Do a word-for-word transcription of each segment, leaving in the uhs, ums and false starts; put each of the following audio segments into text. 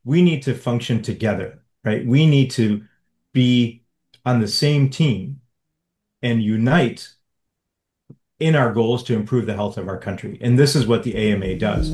we need to function together, right? We need to be on the same team and unite in our goals to improve the health of our country. And this is what the A M A does.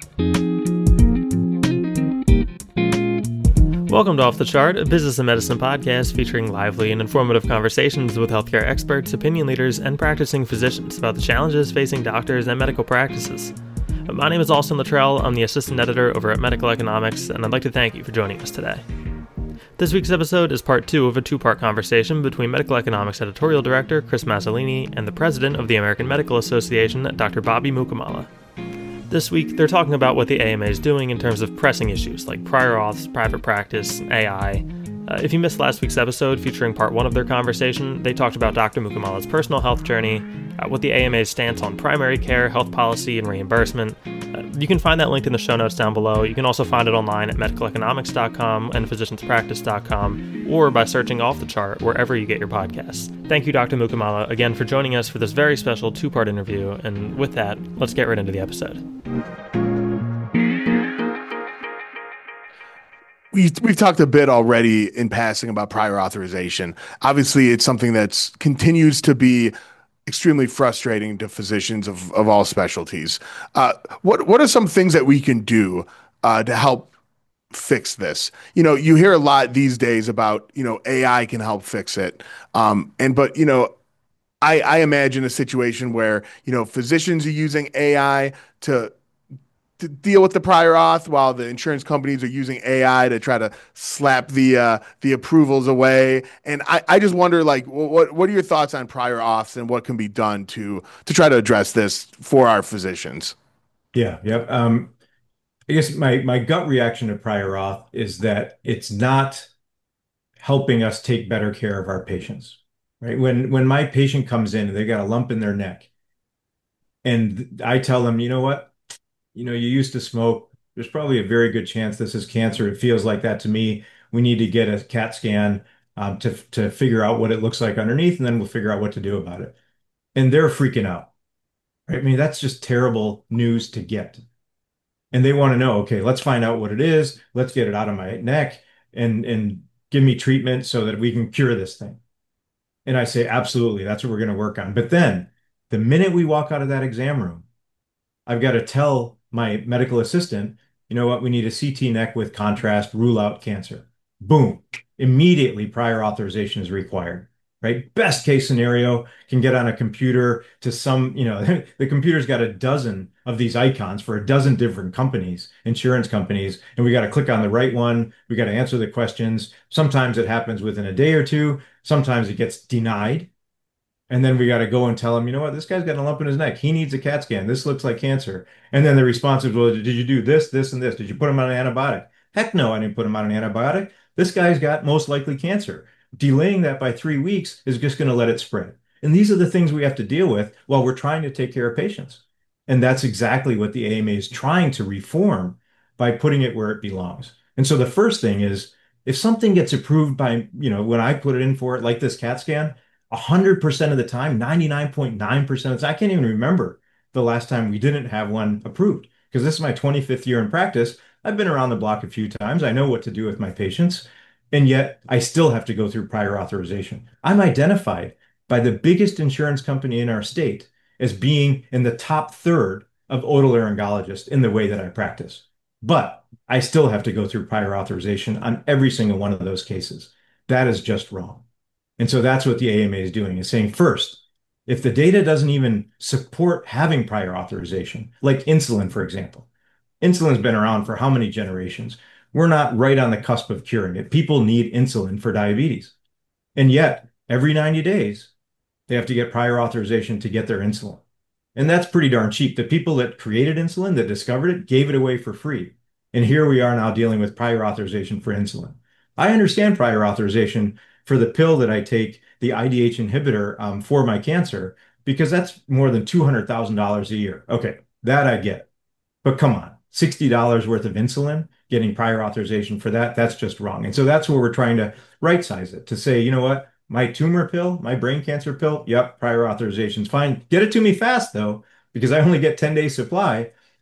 Welcome to Off the Chart, a business and medicine podcast featuring lively and informative conversations with healthcare experts, opinion leaders, and practicing physicians about the challenges facing doctors and medical practices. My name is Austin Luttrell. I'm the assistant editor over at Medical Economics, and I'd like to thank you for joining us today. This week's episode is part two of a two-part conversation between Medical Economics editorial director Chris Mazzolini and the president of the American Medical Association, Doctor Bobby Mukamala. This week, they're talking about what the A M A is doing in terms of pressing issues like prior auths, private practice, A I. Uh, if you missed last week's episode featuring part one of their conversation, they talked about Doctor Mukamala's personal health journey, uh, what the A M A's stance on primary care, health policy, and reimbursement. Uh, you can find that linked in the show notes down below. You can also find it online at medical economics dot com and physicians practice dot com, or by searching Off the Chart wherever you get your podcasts. Thank you, Doctor Mukamala, again for joining us for this very special two-part interview. And with that, let's get right into the episode. We've, we've talked a bit already in passing about prior authorization. Obviously, it's something that continues to be extremely frustrating to physicians of, of all specialties. Uh, what what are some things that we can do uh, to help fix this? You know, you hear a lot these days about, you know, A I can help fix it. Um, and but, you know, I, I imagine a situation where, you know, physicians are using A I to to deal with the prior auth while the insurance companies are using A I to try to slap the uh, the approvals away. And I, I just wonder, like, what what are your thoughts on prior auths and what can be done to to try to address this for our physicians? Yeah, yep. Um, I guess my my gut reaction to prior auth is that it's not helping us take better care of our patients, right? When when my patient comes in and they got a lump in their neck, and I tell them, you know what? You know, you used to smoke. There's probably a very good chance this is cancer. It feels like that to me. We need to get a CAT scan um, to to figure out what it looks like underneath, and then we'll figure out what to do about it. And they're freaking out, right? I mean, that's just terrible news to get. And they want to know, okay, let's find out what it is. Let's get it out of my neck and and give me treatment so that we can cure this thing. And I say, absolutely, that's what we're going to work on. But then the minute we walk out of that exam room, I've got to tell my medical assistant, you know what, we need a C T neck with contrast, rule out cancer. Boom. Immediately prior authorization is required, right? Best case scenario, can get on a computer to some, you know, the computer's got a dozen of these icons for a dozen different companies, insurance companies, and we got to click on the right one. We got to answer the questions. Sometimes it happens within a day or two. Sometimes it gets denied. And then we got to go and tell him, you know what, this guy's got a lump in his neck. He needs a CAT scan. This looks like cancer. And then the response is, well, did you do this, this, and this? Did you put him on an antibiotic? Heck no, I didn't put him on an antibiotic. This guy's got most likely cancer. Delaying that by three weeks is just going to let it spread. And these are the things we have to deal with while we're trying to take care of patients. And that's exactly what the A M A is trying to reform by putting it where it belongs. And so the first thing is, if something gets approved by, you know, when I put it in for it, like this CAT scan, one hundred percent of the time, ninety-nine point nine percent of the time, I can't even remember the last time we didn't have one approved because this is my twenty-fifth year in practice. I've been around the block a few times. I know what to do with my patients, and yet I still have to go through prior authorization. I'm identified by the biggest insurance company in our state as being in the top third of otolaryngologists in the way that I practice. But I still have to go through prior authorization on every single one of those cases. That is just wrong. And so that's what the A M A is doing, is saying, first, if the data doesn't even support having prior authorization, like insulin, for example, insulin's been around for how many generations? We're not right on the cusp of curing it. People need insulin for diabetes. And yet, every ninety days, they have to get prior authorization to get their insulin. And that's pretty darn cheap. The people that created insulin, that discovered it, gave it away for free. And here we are now dealing with prior authorization for insulin. I understand prior authorization for the pill that I take, the I D H inhibitor um, for my cancer, because that's more than two hundred thousand dollars a year. Okay, that I get. But come on, sixty dollars worth of insulin, getting prior authorization for that, that's just wrong. And so that's where we're trying to right size it, to say, you know what, my tumor pill, my brain cancer pill, yep, prior authorization's fine. Get it to me fast, though, because I only get ten days supply.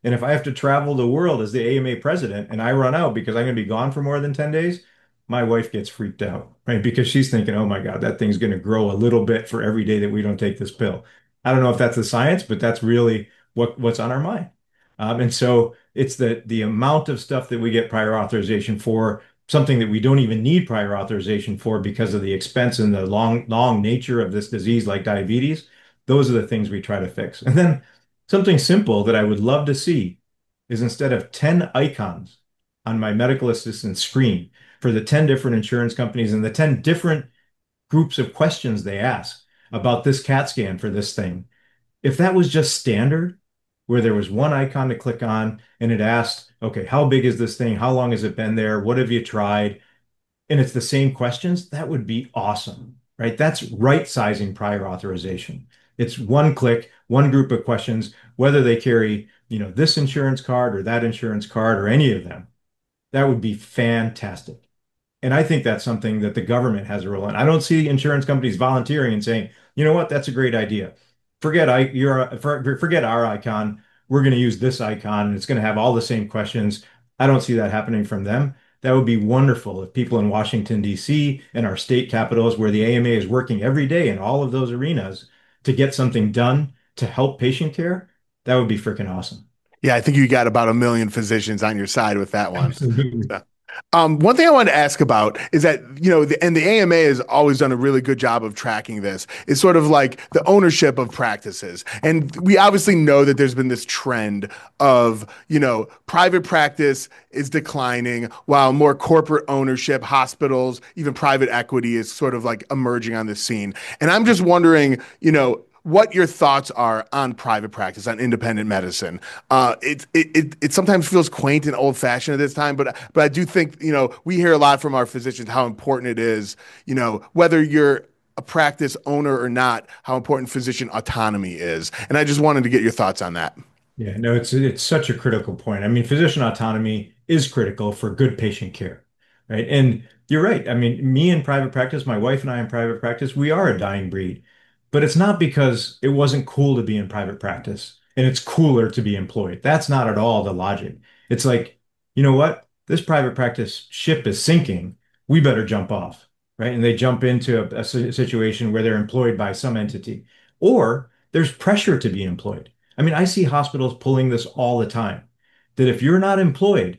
And if I have to travel the world as the A M A president and I run out because I'm going to be gone for more than ten days, my wife gets freaked out, right? Because she's thinking, oh my God, that thing's going to grow a little bit for every day that we don't take this pill. I don't know if that's the science, but that's really what what's on our mind. Um, and so it's the the amount of stuff that we get prior authorization for, something that we don't even need prior authorization for because of the expense and the long, long nature of this disease like diabetes. Those are the things we try to fix. And then something simple that I would love to see is instead of ten icons on my medical assistant screen for the ten different insurance companies and the ten different groups of questions they ask about this CAT scan for this thing, if that was just standard, where there was one icon to click on and it asked, okay, how big is this thing? How long has it been there? What have you tried? And it's the same questions, that would be awesome, right? That's right sizing prior authorization. It's one click, one group of questions, whether they carry, you know, this insurance card or that insurance card or any of them. That would be fantastic. And I think that's something that the government has a role in. I don't see insurance companies volunteering and saying, you know what, that's a great idea. Forget I you're for, forget our icon. We're going to use this icon and it's going to have all the same questions. I don't see that happening from them. That would be wonderful if people in Washington, D C and our state capitals where the A M A is working every day in all of those arenas to get something done to help patient care, that would be freaking awesome. Yeah, I think you got about a million physicians on your side with that one. Absolutely. So, Um, one thing I wanted to ask about is that, you know, the, and the A M A has always done a really good job of tracking this, is sort of like the ownership of practices. And we obviously know that there's been this trend of, you know, private practice is declining while more corporate ownership, hospitals, even private equity is sort of like emerging on the scene. And I'm just wondering, you know, what your thoughts are on private practice, on independent medicine. Uh, it, it it it sometimes feels quaint and old fashioned at this time, but but I do think, you know, we hear a lot from our physicians how important it is, you know, whether you're a practice owner or not, how important physician autonomy is. And I just wanted to get your thoughts on that. Yeah, no, it's it's such a critical point. I mean, physician autonomy is critical for good patient care, right? And you're right. I mean, me in private practice, my wife and I in private practice, we are a dying breed. But it's not because it wasn't cool to be in private practice and it's cooler to be employed. That's not at all the logic. It's like, you know what? This private practice ship is sinking. We better jump off, right? And they jump into a, a si- situation where they're employed by some entity, or there's pressure to be employed. I mean, I see hospitals pulling this all the time, that if you're not employed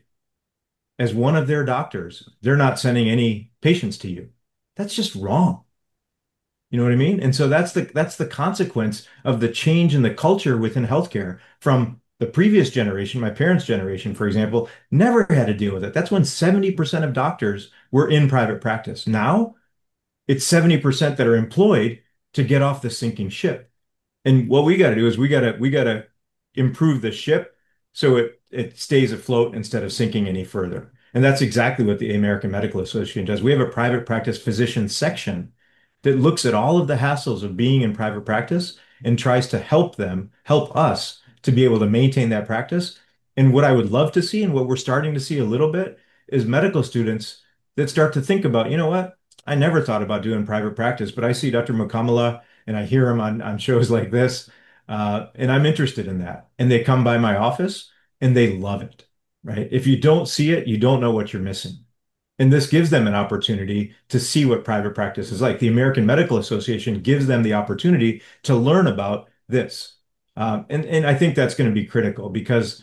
as one of their doctors, they're not sending any patients to you. That's just wrong. You know what I mean? And so that's the that's the consequence of the change in the culture within healthcare from the previous generation, my parents' generation, for example, never had to deal with it. That's when seventy percent of doctors were in private practice. Now it's seventy percent that are employed to get off the sinking ship. And what we got to do is we got to we got to improve the ship so it it stays afloat instead of sinking any further. And that's exactly what the American Medical Association does. We have a private practice physician section that looks at all of the hassles of being in private practice and tries to help them, help us to be able to maintain that practice. And what I would love to see, and what we're starting to see a little bit, is medical students that start to think about, you know what? I never thought about doing private practice, but I see Doctor Mukamala and I hear him on, on shows like this, uh, and I'm interested in that. And they come by my office and they love it, right? If you don't see it, you don't know what you're missing. And this gives them an opportunity to see what private practice is like. The American Medical Association gives them the opportunity to learn about this. Um, and, and I think that's going to be critical because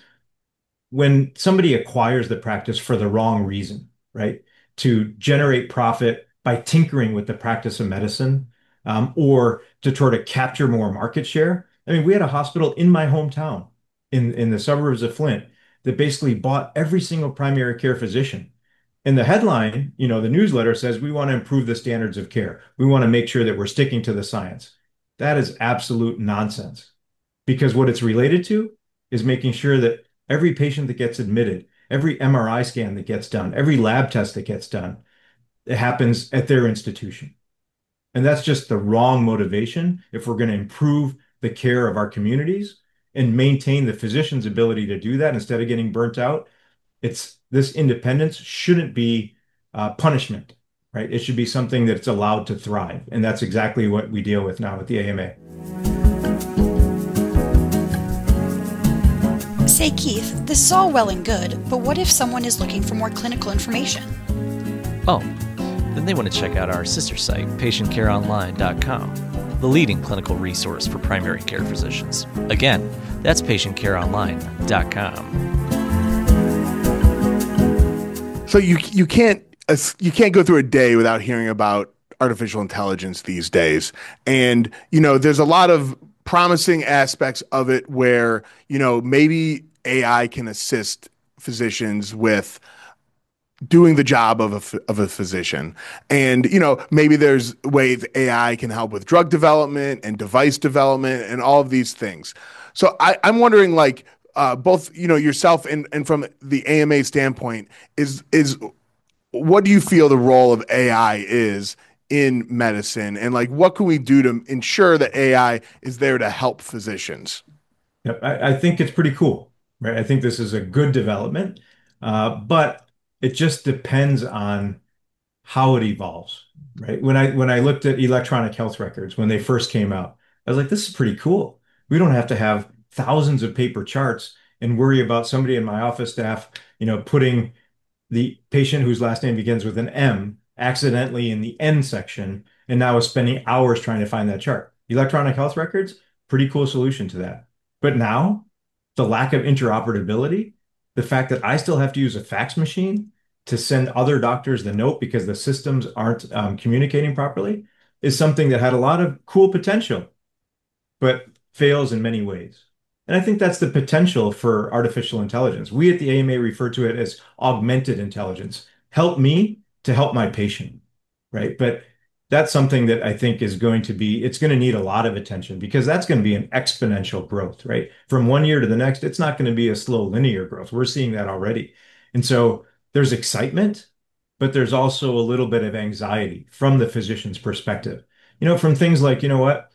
when somebody acquires the practice for the wrong reason, right, to generate profit by tinkering with the practice of medicine, um, or to try to capture more market share. I mean, we had a hospital in my hometown in, in the suburbs of Flint that basically bought every single primary care physician. And the headline, you know, the newsletter says we want to improve the standards of care. We want to make sure that we're sticking to the science. That is absolute nonsense because what it's related to is making sure that every patient that gets admitted, every M R I scan that gets done, every lab test that gets done, it happens at their institution. And that's just the wrong motivation if we're going to improve the care of our communities and maintain the physician's ability to do that instead of getting burnt out. It's this independence shouldn't be uh, punishment, right? It should be something that's allowed to thrive. And that's exactly what we deal with now with the A M A. Say, Keith, this is all well and good, but what if someone is looking for more clinical information? Oh, then they want to check out our sister site, patient care online dot com, the leading clinical resource for primary care physicians. Again, that's patient care online dot com. So you you can't you can't go through a day without hearing about artificial intelligence these days. And, you know, there's a lot of promising aspects of it where, you know, maybe A I can assist physicians with doing the job of a, of a physician. And, you know, maybe there's ways A I can help with drug development and device development and all of these things. So I, I'm wondering, like, uh, both, you know, yourself and, and from the A M A standpoint, is, is what do you feel the role of A I is in medicine, and like what can we do to ensure that A I is there to help physicians? Yep, I, I think it's pretty cool, right? I think this is a good development, uh, but it just depends on how it evolves, right? When I when I looked at electronic health records when they first came out, I was like, this is pretty cool. We don't have to have thousands of paper charts and worry about somebody in my office staff, you know, putting the patient whose last name begins with an M accidentally in the N section, and now is spending hours trying to find that chart. Electronic health records, pretty cool solution to that. But now, the lack of interoperability, the fact that I still have to use a fax machine to send other doctors the note because the systems aren't um, communicating properly, is something that had a lot of cool potential, but fails in many ways. And I think that's the potential for artificial intelligence. We at the A M A refer to it as augmented intelligence. Help me to help my patient, right? But that's something that I think is going to be, it's going to need a lot of attention because that's going to be an exponential growth, right? From one year to the next, it's not going to be a slow linear growth. We're seeing that already. And so there's excitement, but there's also a little bit of anxiety from the physician's perspective. You know, from things like, you know what,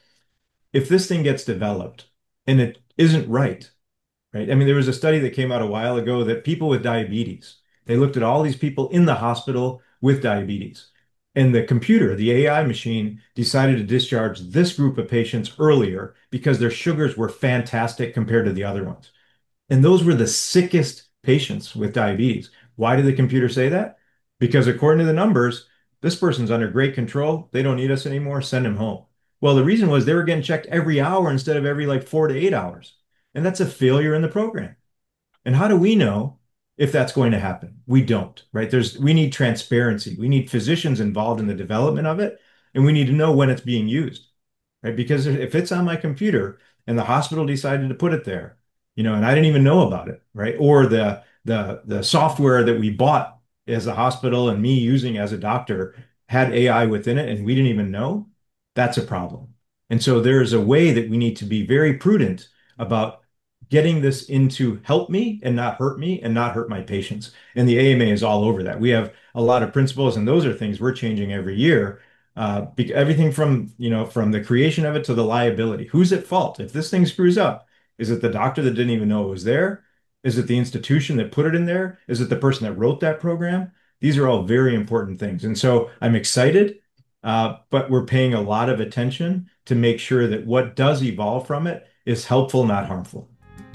if this thing gets developed and it isn't right, right? I mean, there was a study that came out a while ago that people with diabetes, they looked at all these people in the hospital with diabetes. And the computer, the A I machine, decided to discharge this group of patients earlier because their sugars were fantastic compared to the other ones. And those were the sickest patients with diabetes. Why did the computer say that? Because according to the numbers, this person's under great control. They don't need us anymore. Send him home. Well, the reason was they were getting checked every hour instead of every like four to eight hours. And that's a failure in the program. And how do we know if that's going to happen? We don't, right? There's, we need transparency. We need physicians involved in the development of it, and we need to know when it's being used, right? Because if it's on my computer and the hospital decided to put it there, you know, and I didn't even know about it, right? Or the the the software that we bought as a hospital and me using as a doctor had A I within it, and we didn't even know, that's a problem. And so there's a way that we need to be very prudent about getting this into help me and not hurt me and not hurt my patients. And the A M A is all over that. We have a lot of principles, and those are things we're changing every year. Uh, everything from, you know, from the creation of it to the liability. Who's at fault? If this thing screws up, is it the doctor that didn't even know it was there? Is it the institution that put it in there? Is it the person that wrote that program? These are all very important things. And so I'm excited, uh, but we're paying a lot of attention to make sure that what does evolve from it is helpful, not harmful.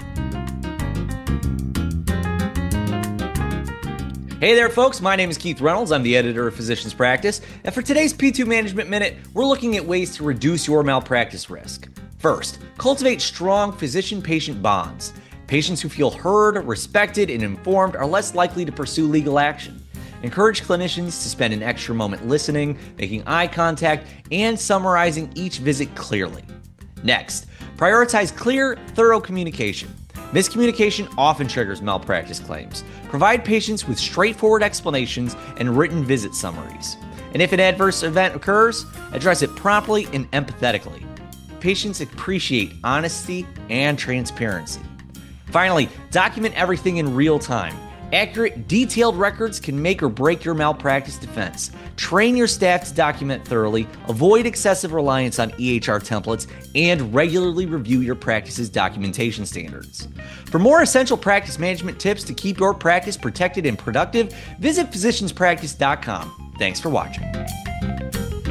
Hey there, folks. My name is Keith Reynolds. I'm the editor of Physicians Practice. And for today's P two Management Minute, we're looking at ways to reduce your malpractice risk. First, cultivate strong physician-patient bonds. Patients who feel heard, respected, and informed are less likely to pursue legal action. Encourage clinicians to spend an extra moment listening, making eye contact, and summarizing each visit clearly. Next, prioritize clear, thorough communication. Miscommunication often triggers malpractice claims. Provide patients with straightforward explanations and written visit summaries. And if an adverse event occurs, address it promptly and empathetically. Patients appreciate honesty and transparency. Finally, document everything in real time. Accurate, detailed records can make or break your malpractice defense. Train your staff to document thoroughly, avoid excessive reliance on E H R templates, and regularly review your practice's documentation standards. For more essential practice management tips to keep your practice protected and productive, visit physicians practice dot com. Thanks for watching.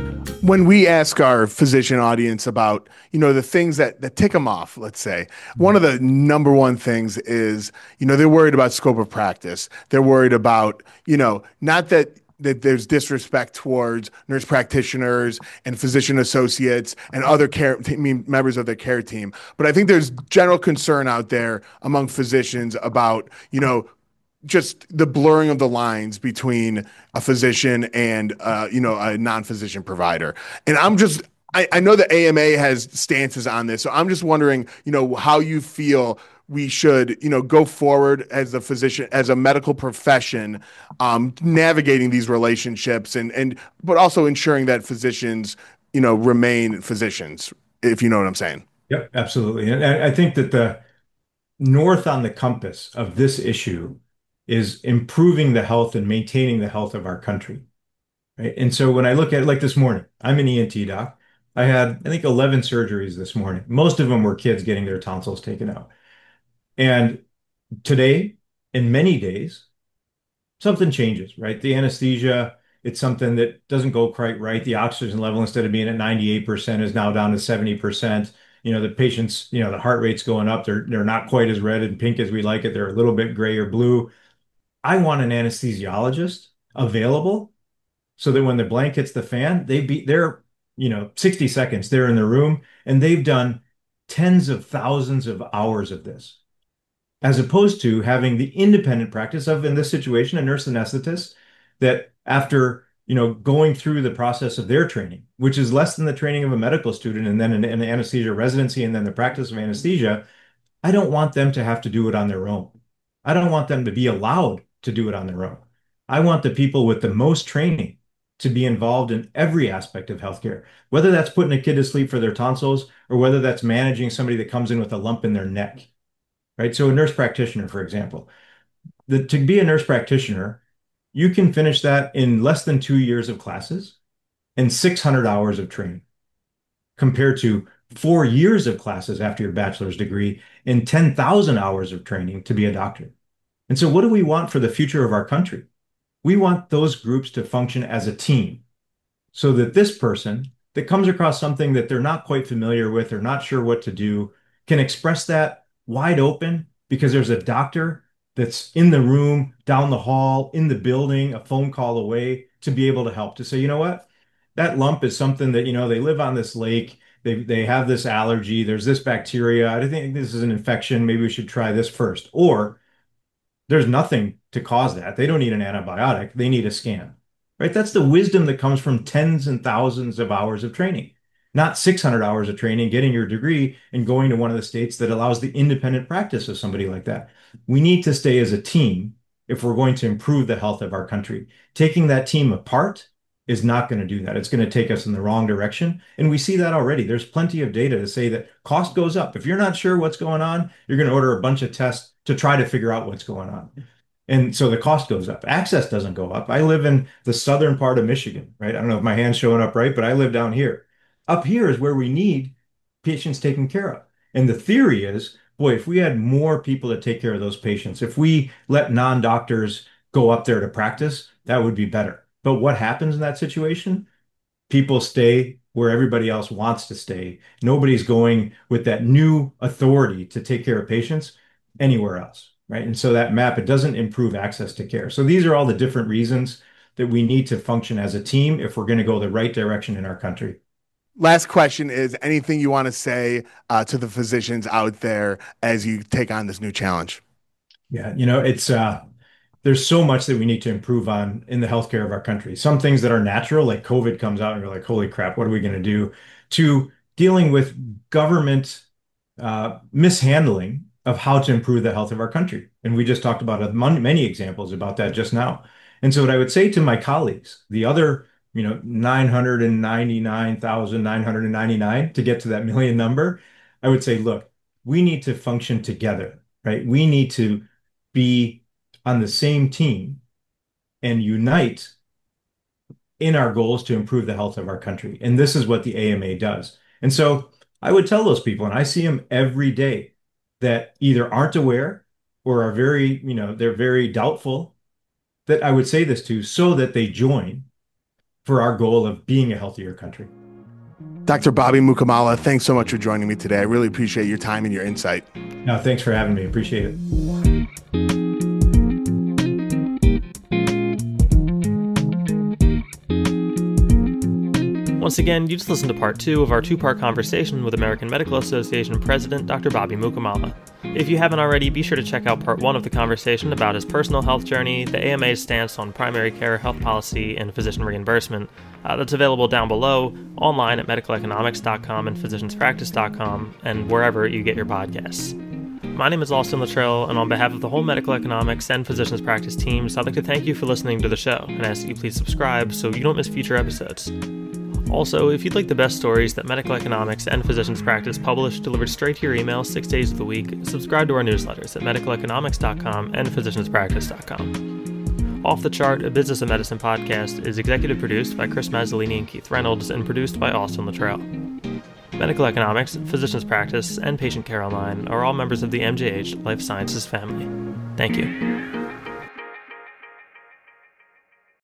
When we ask our physician audience about, you know, the things that that tick them off, let's say, one of the number one things is, you know, they're worried about scope of practice. They're worried about, you know, not that that there's disrespect towards nurse practitioners and physician associates and other care team members of their care team, but I think there's general concern out there among physicians about, you know, just the blurring of the lines between a physician and uh, you know, a non-physician provider. And I'm just I, I know the A M A has stances on this, so I'm just wondering, you know, how you feel we should, you know, go forward as a physician, as a medical profession, um, navigating these relationships and and but also ensuring that physicians, you know, remain physicians, if you know what I'm saying. Yep, absolutely. And I I think that the north on the compass of this issue is improving the health and maintaining the health of our country, right? And so when I look at it like this morning, I'm an E N T doc. I had, I think, eleven surgeries this morning. Most of them were kids getting their tonsils taken out. And today, in many days, something changes, right? The anesthesia, it's something that doesn't go quite right. The oxygen level, instead of being at ninety-eight percent, is now down to seventy percent. You know, the patients, you know, the heart rate's going up. They're they're not quite as red and pink as we like it. They're a little bit gray or blue. I want an anesthesiologist available so that when the blank hits the fan, they be they're, you know, sixty seconds, they're in the room and they've done tens of thousands of hours of this, as opposed to having the independent practice of, in this situation, a nurse anesthetist that after, you know, going through the process of their training, which is less than the training of a medical student, and then an, an anesthesia residency, and then the practice of anesthesia, I don't want them to have to do it on their own. I don't want them to be allowed to do it on their own. I want the people with the most training to be involved in every aspect of healthcare, whether that's putting a kid to sleep for their tonsils or whether that's managing somebody that comes in with a lump in their neck, right? So a nurse practitioner, for example, the, to be a nurse practitioner, you can finish that in less than two years of classes and six hundred hours of training, compared to four years of classes after your bachelor's degree and ten thousand hours of training to be a doctor. And so what do we want for the future of our country? We want those groups to function as a team so that this person that comes across something that they're not quite familiar with or not sure what to do can express that wide open, because there's a doctor that's in the room, down the hall, in the building, a phone call away, to be able to help, to say, you know what, that lump is something that, you know, they live on this lake, they they have this allergy, there's this bacteria, I think this is an infection, maybe we should try this first. Or there's nothing to cause that. They don't need an antibiotic. They need a scan, right? That's the wisdom that comes from tens and thousands of hours of training, not six hundred hours of training, getting your degree and going to one of the states that allows the independent practice of somebody like that. We need to stay as a team if we're going to improve the health of our country. Taking that team apart is not going to do that. It's going to take us in the wrong direction. And we see that already. There's plenty of data to say that cost goes up. If you're not sure what's going on, you're going to order a bunch of tests to try to figure out what's going on. And so the cost goes up. Access doesn't go up. I live in the southern part of Michigan, right? I don't know if my hand's showing up right, but I live down here. Up here is where we need patients taken care of. And the theory is, boy, if we had more people to take care of those patients, if we let non-doctors go up there to practice, that would be better. But what happens in that situation? People stay where everybody else wants to stay. Nobody's going with that new authority to take care of patients anywhere else, right? And so that map, it doesn't improve access to care. So these are all the different reasons that we need to function as a team if we're going to go the right direction in our country. Last question is, anything you want to say uh, to the physicians out there as you take on this new challenge? Yeah, you know, it's uh, there's so much that we need to improve on in the healthcare of our country. Some things that are natural, like COVID comes out and you're like, holy crap, what are we going to do? To dealing with government uh, mishandling of how to improve the health of our country. And we just talked about a, many examples about that just now. And so what I would say to my colleagues, the other, you know, nine hundred ninety-nine thousand nine hundred ninety-nine to get to that million number, I would say, look, we need to function together, right? We need to be on the same team and unite in our goals to improve the health of our country. And this is what the A M A does. And so I would tell those people, and I see them every day, that either aren't aware or are very, you know, they're very doubtful, that I would say this to so that they join for our goal of being a healthier country. Doctor Bobby Mukamala, thanks so much for joining me today. I really appreciate your time and your insight. No, thanks for having me. Appreciate it. Once again, you just listened to part two of our two-part conversation with American Medical Association President Doctor Bobby Mukamala. If you haven't already, be sure to check out part one of the conversation about his personal health journey, the A M A's stance on primary care health policy, and physician reimbursement. Uh, that's available down below, online at medical economics dot com and physicians practice dot com, and wherever you get your podcasts. My name is Austin Luttrell, and on behalf of the whole Medical Economics and Physicians Practice teams, I'd like to thank you for listening to the show, and ask that you please subscribe so you don't miss future episodes. Also, if you'd like the best stories that Medical Economics and Physicians Practice publish delivered straight to your email six days of the week, subscribe to our newsletters at medical economics dot com and physicians practice dot com. Off the Chart, a Business of Medicine podcast, is executive produced by Chris Mazzolini and Keith Reynolds and produced by Austin Luttrell. Medical Economics, Physicians Practice, and Patient Care Online are all members of the M J H Life Sciences family. Thank you.